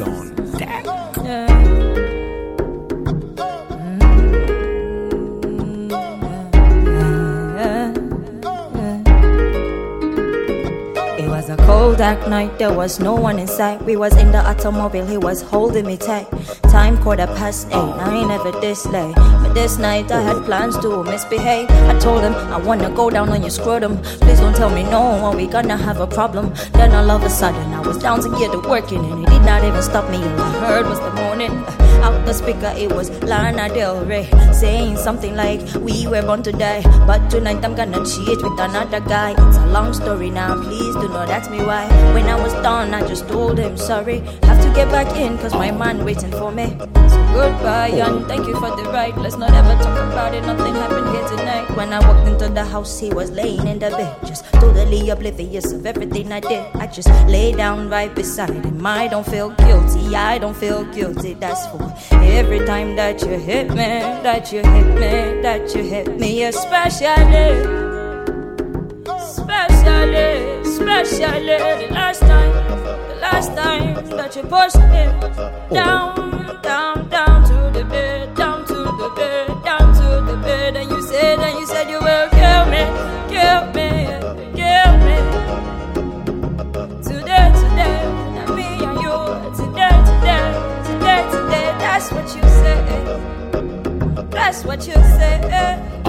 on deck. It was a cold dark night, there was no one in sight. We was in the automobile, he was holding me tight. Time 8:15, I ain't never this late. But this night I had plans to misbehave. I told him I wanna go down on your scrotum. Please don't tell me no, or we gonna have a problem. Then all of a sudden I was down to get to working, and it did not even stop me. All I heard was the morning. Out the speaker it was Lana Del Rey saying something like, we were born to die, but tonight I'm gonna cheat with another guy. It's a long story now, please do not ask me why. When I was done I just told him sorry, have to get back in cause my man waiting for me. So goodbye and thank you for the ride. Let's not ever talk about it, nothing happened here tonight. When I walked into the house he was laying in the bed, just totally oblivious of everything I did. I just lay down right beside him. I don't feel guilty, I don't feel guilty. That's for every time that you hit me, that you hit me, that you hit me. Especially the last time that you pushed me down to the bed, down to the bed, down to the bed. And you said you will kill me. Today, and me and you, today. That's what you said.